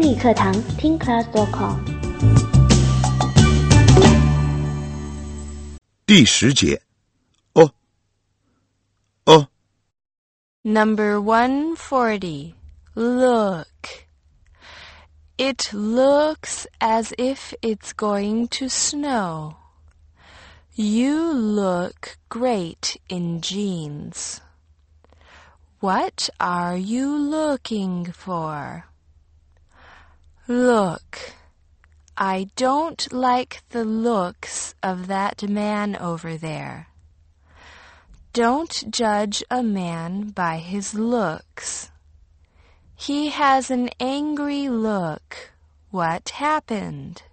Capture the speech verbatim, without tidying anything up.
英语课堂听 class dot com。 第十节，哦，哦。 Number one forty. Look. It looks as if it's going to snow. You look great in jeans. What are you looking for? Look. I don't like the looks of that man over there. Don't judge a man by his looks. He has an angry look. What happened?